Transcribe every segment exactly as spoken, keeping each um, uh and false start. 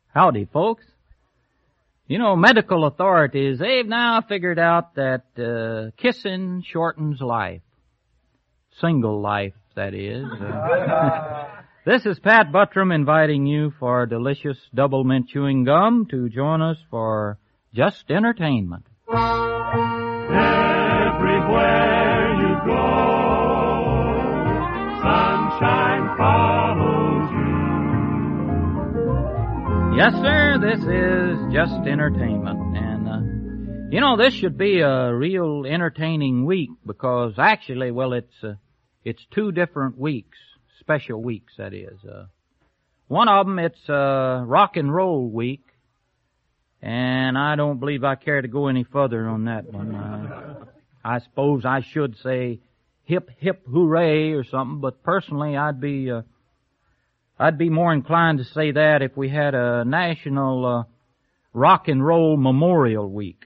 Howdy, folks. You know, medical authorities, they've now figured out that uh, kissing shortens life. Single life, that is. Uh, this is Pat Buttram inviting you for delicious double mint chewing gum to join us for Just Entertainment. Everywhere you go, sunshine follows you. Yes, sir, this is Just Entertainment. And, uh, you know, this should be a real entertaining week because actually, well, it's uh, it's two different weeks, special weeks, that is. Uh, one of them, it's uh, Rock and Roll Week, and I don't believe I care to go any further on that one. Uh, I suppose I should say hip, hip, hooray or something, but personally I'd be... Uh, I'd be more inclined to say that if we had a national uh, rock and roll memorial week.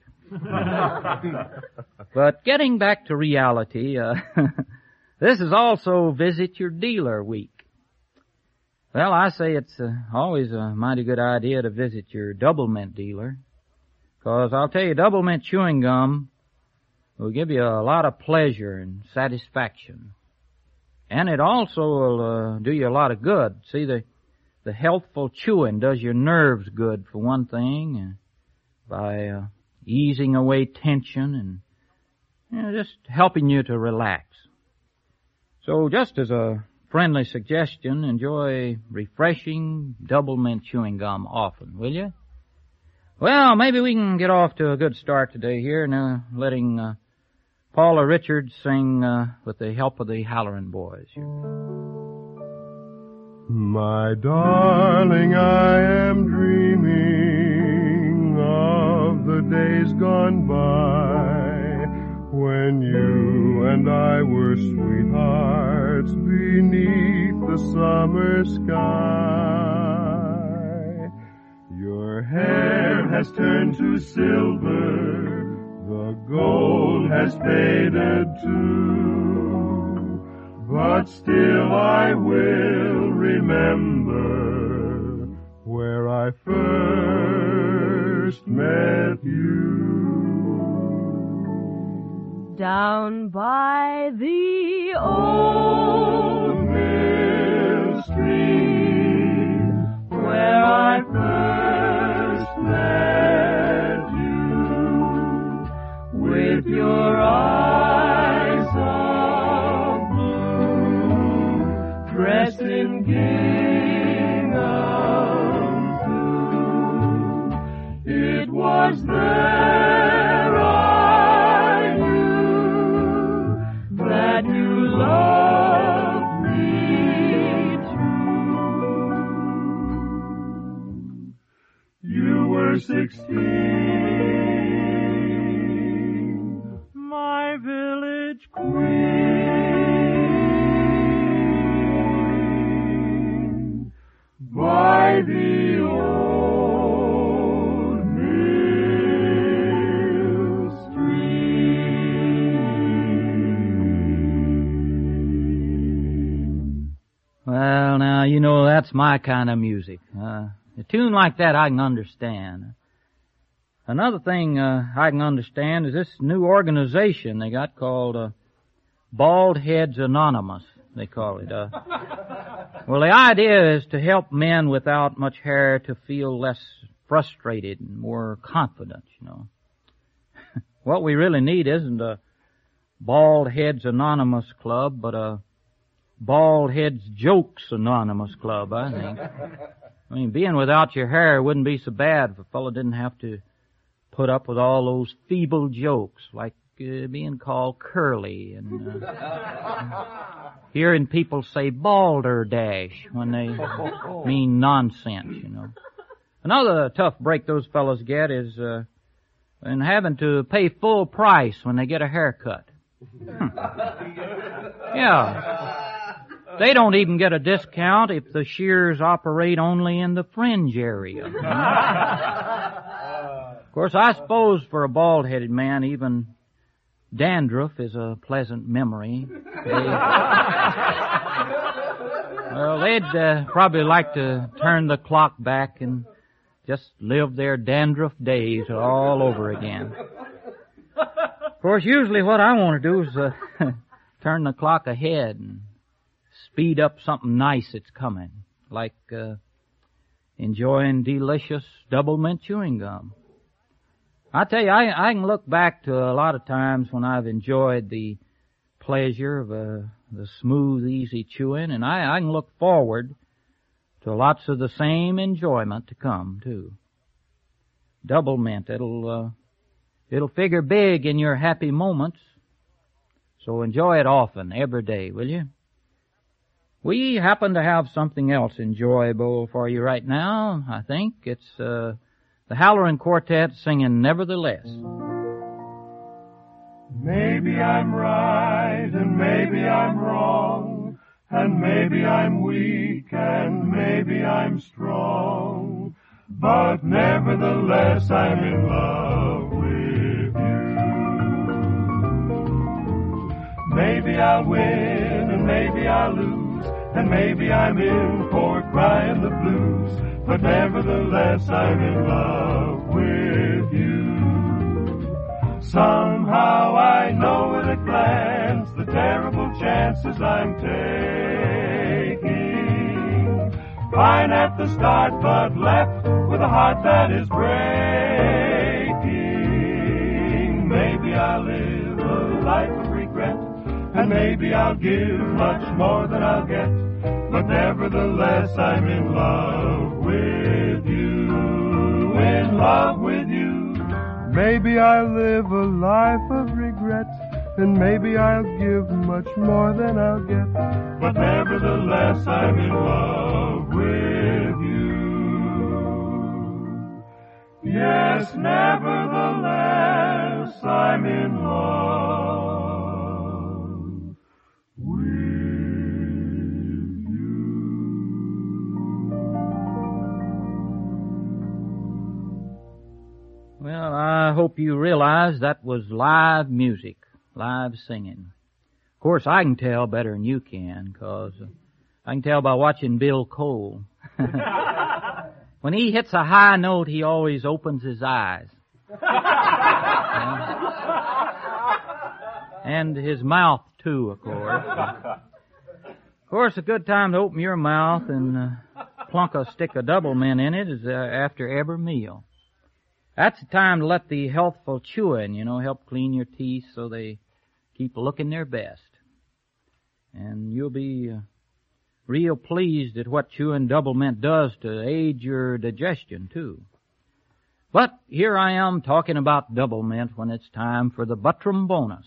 But getting back to reality, uh, this is also Visit Your Dealer week. Well, I say it's uh, always a mighty good idea to visit your double mint dealer, because I'll tell you, double mint chewing gum will give you a lot of pleasure and satisfaction. And it also will uh, do you a lot of good. See, the the healthful chewing does your nerves good, for one thing, uh, by uh, easing away tension and you know, just helping you to relax. So just as a friendly suggestion, enjoy refreshing double mint chewing gum often, will you? Well, maybe we can get off to a good start today here, now letting... Uh, Paula Richards sing uh, with the help of the Halloran Boys. My darling, I am dreaming of the days gone by when you and I were sweethearts beneath the summer sky. Your hair has turned to silver, the gold has faded too, but still I will remember where I first met you. Down by the old mill stream, where I first met you. With your eyes of blue, dressed in gingham too, it was there I knew that you loved me too. You were sixteen, my village queen, by the old mill stream. Well, now, you know, that's my kind of music. Uh, a tune like that I can understand. Another thing uh, I can understand is this new organization they got called uh, Bald Heads Anonymous, they call it. Uh, well, the idea is to help men without much hair to feel less frustrated and more confident, you know. What we really need isn't a Bald Heads Anonymous club, but a Bald Heads Jokes Anonymous club, I think. I mean, being without your hair wouldn't be so bad if a fellow didn't have to put up with all those feeble jokes, like uh, being called curly and uh, hearing people say balderdash when they mean nonsense, you know. Another tough break those fellows get is uh, in having to pay full price when they get a haircut. Yeah. They don't even get a discount if the shears operate only in the fringe area. You know? Of course, I suppose for a bald-headed man, even dandruff is a pleasant memory. They, well, they'd uh, probably like to turn the clock back and just live their dandruff days all over again. Of course, usually what I want to do is uh, turn the clock ahead and speed up something nice that's coming, like uh, enjoying delicious double mint chewing gum. I tell you, I, I can look back to a lot of times when I've enjoyed the pleasure of uh, the smooth, easy chewing, and I, I can look forward to lots of the same enjoyment to come, too. Double mint, it'll, uh, it'll figure big in your happy moments, so enjoy it often, every day, will you? We happen to have something else enjoyable for you right now, I think. It's uh, the Halloran Quartet singing Nevertheless. Maybe I'm right and maybe I'm wrong, and maybe I'm weak and maybe I'm strong, but nevertheless I'm in love with you. Maybe I'll win and maybe I'll lose, and maybe I'm in for crying the blues, but nevertheless I'm in love with you. Somehow I know at a glance the terrible chances I'm taking. Fine at the start, but left with a heart that is breaking. Maybe I'll live a life of regret, and maybe I'll give much more than I'll get, but nevertheless I'm in love with you, in love with you. Maybe I'll live a life of regret, and maybe I'll give much more than I'll get, but nevertheless I'm in love with you. Yes, nevertheless I'm in love with you. Well, I hope you realize that was live music, live singing. Of course, I can tell better than you can, because I can tell by watching Bill Cole. When he hits a high note, he always opens his eyes. And his mouth, too, of course. Of course, a good time to open your mouth and uh, plunk a stick of double mint in it is uh, after every meal. That's the time to let the healthful chewing, you know, help clean your teeth so they keep looking their best. And you'll be uh, real pleased at what chewing double mint does to aid your digestion, too. But here I am talking about double mint when it's time for the Buttram bonus.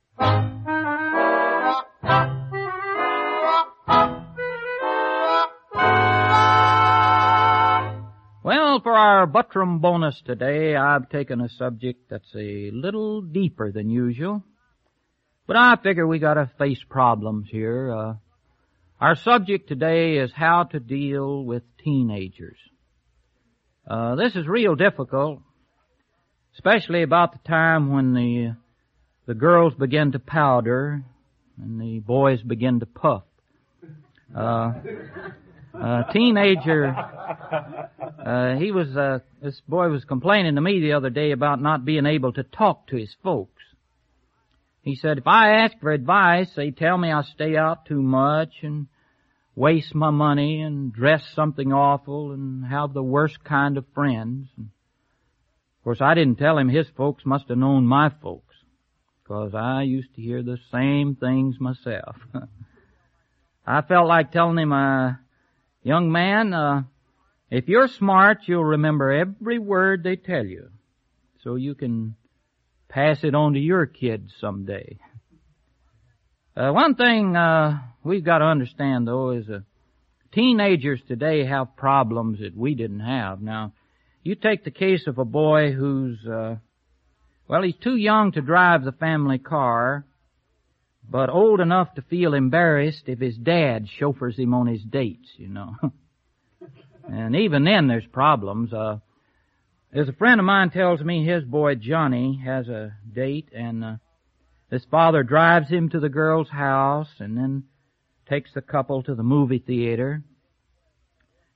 Well, for our Buttram bonus today, I've taken a subject that's a little deeper than usual. But I figure we gotta face problems here. Uh, our subject today is how to deal with teenagers. Uh, this is real difficult, especially about the time when the, the girls begin to powder and the boys begin to puff. Uh, a teenager, uh, he was, uh, this boy was complaining to me the other day about not being able to talk to his folks. He said, if I ask for advice, they tell me I stay out too much and waste my money and dress something awful and have the worst kind of friends. And of course, I didn't tell him his folks must have known my folks, because I used to hear the same things myself. I felt like telling him, uh, young man, uh, if you're smart, you'll remember every word they tell you, so you can pass it on to your kids someday. Uh, one thing uh, we've got to understand, though, is uh, teenagers today have problems that we didn't have. Now, you take the case of a boy who's, uh, well, he's too young to drive the family car, but old enough to feel embarrassed if his dad chauffeurs him on his dates, you know. And even then there's problems. Uh, there's a friend of mine tells me his boy Johnny has a date, and uh, his father drives him to the girl's house and then takes the couple to the movie theater.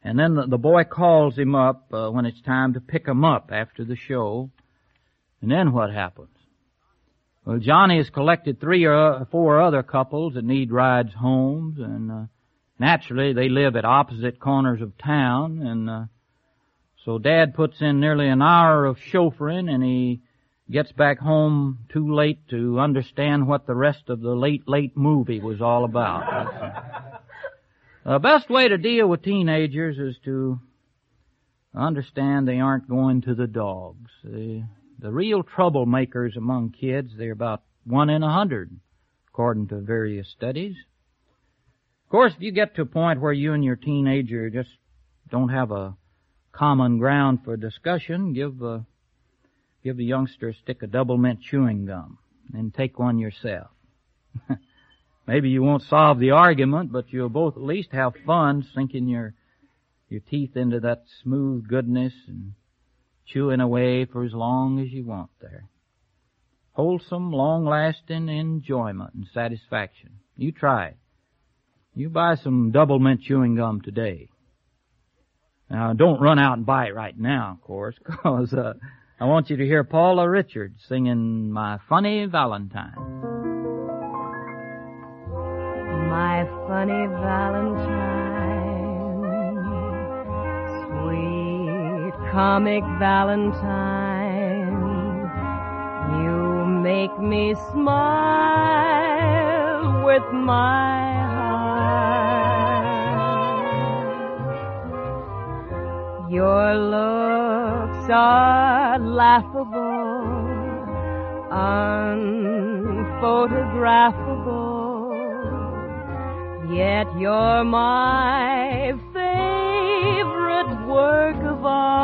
And then the, the boy calls him up uh, when it's time to pick him up after the show. And then what happens? Well, Johnny has collected three or four other couples that need rides home, and uh, naturally they live at opposite corners of town, and uh, so Dad puts in nearly an hour of chauffeuring, and he gets back home too late to understand what the rest of the late, late movie was all about. The best way to deal with teenagers is to understand they aren't going to the dogs. They, The real troublemakers among kids, they're about one in a hundred, according to various studies. Of course, if you get to a point where you and your teenager just don't have a common ground for discussion, give uh, give the youngster a stick of double mint chewing gum and take one yourself. Maybe you won't solve the argument, but you'll both at least have fun sinking your your teeth into that smooth goodness and chewing away for as long as you want there. Wholesome, long-lasting enjoyment and satisfaction. You try it. You buy some double mint chewing gum today. Now, don't run out and buy it right now, of course, because uh, I want you to hear Paula Richards singing My Funny Valentine. My funny Valentine, sweet comic Valentine, you make me smile with my heart. Your looks are laughable, unphotographable, yet you're my favorite work of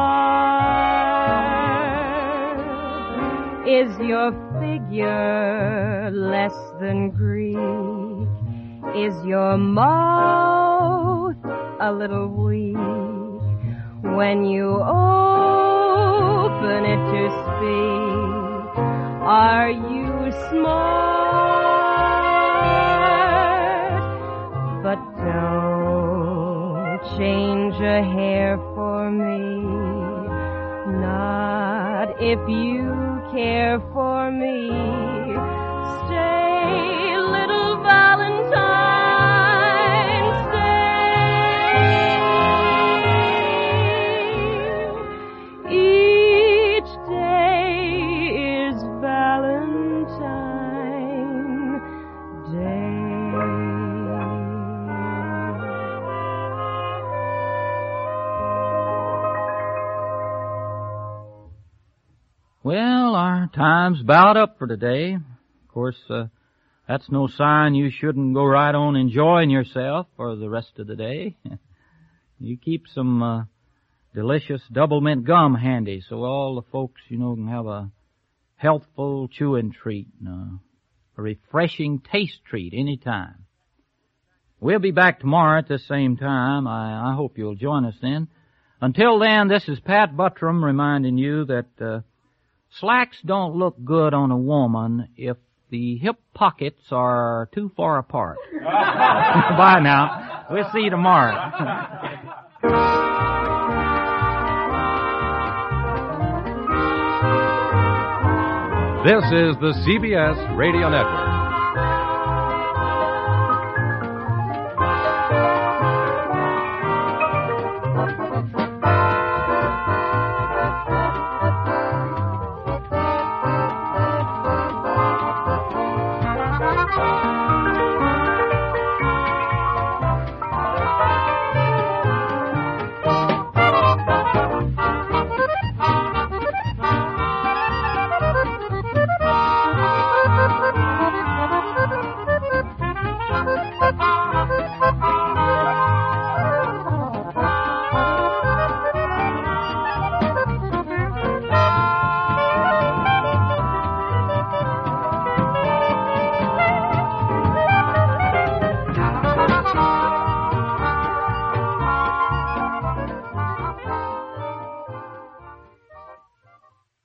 art. Is your figure less than Greek? Is your mouth a little weak? When you open it to speak, are you smart? But don't change a hair for me, not if you care for me. Stay, little Valentine, stay. Each day is Valentine Day. Well, our time's about up for today. Of course, uh, that's no sign you shouldn't go right on enjoying yourself for the rest of the day. You keep some uh, delicious double mint gum handy so all the folks, you know, can have a healthful chewing treat, and a, a refreshing taste treat any time. We'll be back tomorrow at the same time. I, I hope you'll join us then. Until then, this is Pat Buttram reminding you that uh, slacks don't look good on a woman if the hip pockets are too far apart. Bye now. We'll see you tomorrow. This is the C B S Radio Network.